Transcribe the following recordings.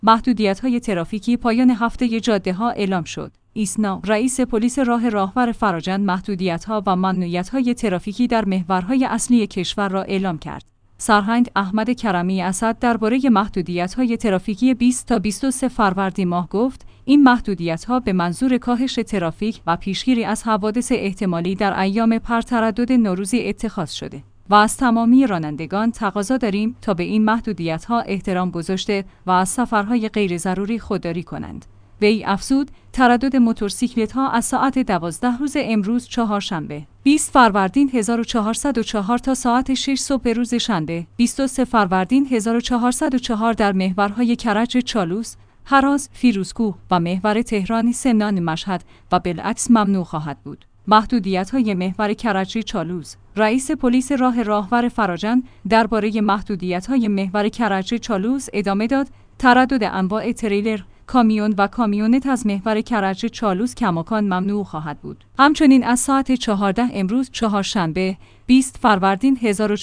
محدودیت‌های ترافیکی پایان هفته جاده‌ها اعلام شد. ایسنا، رئیس پلیس راهور فراجند محدودیت‌ها و ممنوعیت‌های ترافیکی در محورهای اصلی کشور را اعلام کرد. سرهنگ احمد کرمی اسد درباره محدودیت‌های ترافیکی 20 تا 23 فروردین ماه گفت: این محدودیت‌ها به منظور کاهش ترافیک و پیشگیری از حوادث احتمالی در ایام پرتردد نوروزی اتخاذ شده و از تمامی رانندگان تقاضا داریم تا به این محدودیت‌ها احترام گذاشته و از سفرهای غیر ضروری خودداری کنند. وی افزود: تردد موتورسیکلت‌ها از ساعت 12 روز امروز چهارشنبه 20 فروردین 1404 تا ساعت 6 صبح روز شنبه 23 فروردین 1404 در محورهای کرج چالوس، هراز، فیروزکوه و محور تهران سمنان مشهد و بالعکس ممنوع خواهد بود. محدودیت‌های محور کرج چالوس. رئیس پلیس راهور فراجند درباره محدودیت‌های محور کرج چالوس ادامه داد: تردد انواع تریلر، کامیون و کامیونت از محور کرج چالوس کماکان ممنوع خواهد بود. همچنین از ساعت 14 امروز چهارشنبه 20 فروردین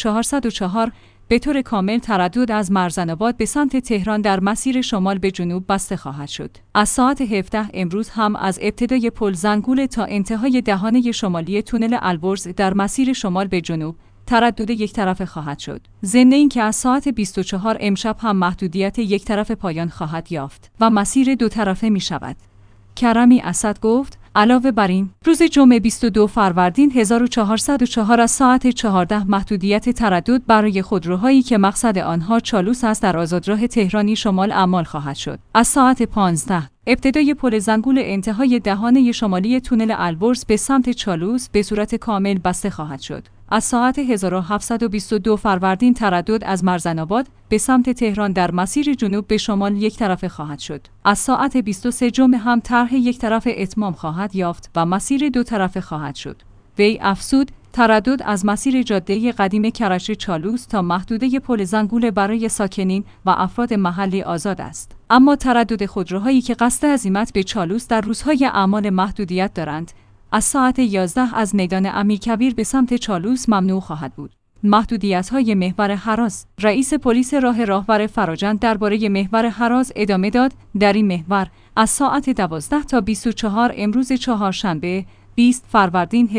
1404 به طور کامل تردد از مرزن‌آباد به سمت تهران در مسیر شمال به جنوب بسته خواهد شد. از ساعت 17 امروز هم از ابتدای پل زنگوله تا انتهای دهانه شمالی تونل البرز در مسیر شمال به جنوب تردد یک طرفه خواهد شد. ضمن اینکه از ساعت 24 امشب هم محدودیت یک طرفه پایان خواهد یافت و مسیر دو طرفه می شود. کرمی اسد گفت: علاوه بر این، روز جمعه 22 فروردین 1404 از ساعت 14 محدودیت تردد برای خودروهایی که مقصد آنها چالوس است در آزادراه تهرانی شمال اعمال خواهد شد. از ساعت 15 ابتدای پل زنگول انتهای دهانه شمالی تونل البرز به سمت چالوس به صورت کامل بسته خواهد شد. از ساعت 1722 فروردین تردد از مرزن‌آباد به سمت تهران در مسیر جنوب به شمال یک طرفه خواهد شد. از ساعت 23 جمعه هم طرح یک طرفه اتمام خواهد یافت و مسیر دو طرفه خواهد شد. وی افزود: تردد از مسیر جاده قدیم کرج چالوس تا محدوده پل زنگوله برای ساکنین و افراد محلی آزاد است. اما تردد خودروهایی که قصد عزیمت به چالوس در روزهای اعمال محدودیت دارند، از ساعت 11 از میدان امیرکبیر به سمت چالوس ممنوع خواهد بود. محدودیت‌های محور هراز. رئیس پلیس راهور فراجند درباره محور هراز ادامه داد: در این محور از ساعت 12 تا 24 امروز چهارشنبه 20 فروردین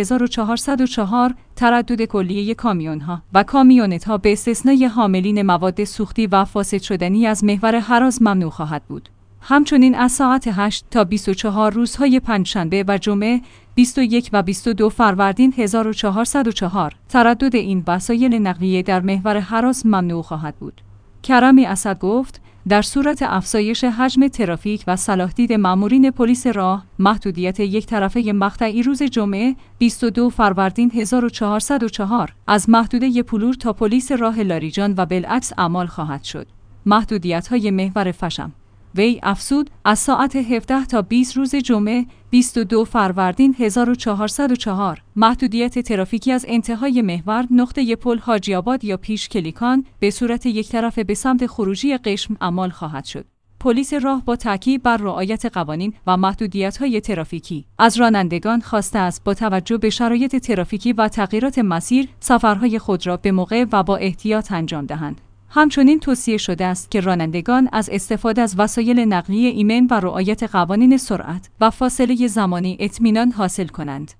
1404 تردد کلیه کامیون‌ها و کامیونت‌ها به استثنای حاملین مواد سوختی و فاسد شدنی از محور هراز ممنوع خواهد بود. همچنین از ساعت 8 تا 24 روزهای پنجشنبه و جمعه 21 و 22 فروردین 1404 تردد این وسایل نقلیه در محور هراز ممنوع خواهد بود. کرمی اسد گفت: در صورت افزایش حجم ترافیک و صلاح‌دید مامورین پلیس راه، محدودیت یک طرفه مقطعی روز جمعه 22 فروردین 1404 از محدوده پلور تا پلیس راه لاریجان و بالعکس اعمال خواهد شد. محدودیت‌های محور فشم. وی افزود: از ساعت 17 تا 20 روز جمعه 22 فروردین 1404 محدودیت ترافیکی از انتهای محور نقطه پل حاجی آباد یا پیش کلیکان به صورت یک طرفه به سمت خروجی قشم اعمال خواهد شد. پلیس راه با تاکید بر رعایت قوانین و محدودیت‌های ترافیکی از رانندگان خواسته است با توجه به شرایط ترافیکی و تغییرات مسیر سفرهای خود را به موقع و با احتیاط انجام دهند. همچنین توصیه شده است که رانندگان از استفاده از وسایل نقلیه ایمن و رعایت قوانین سرعت و فاصله زمانی اطمینان حاصل کنند.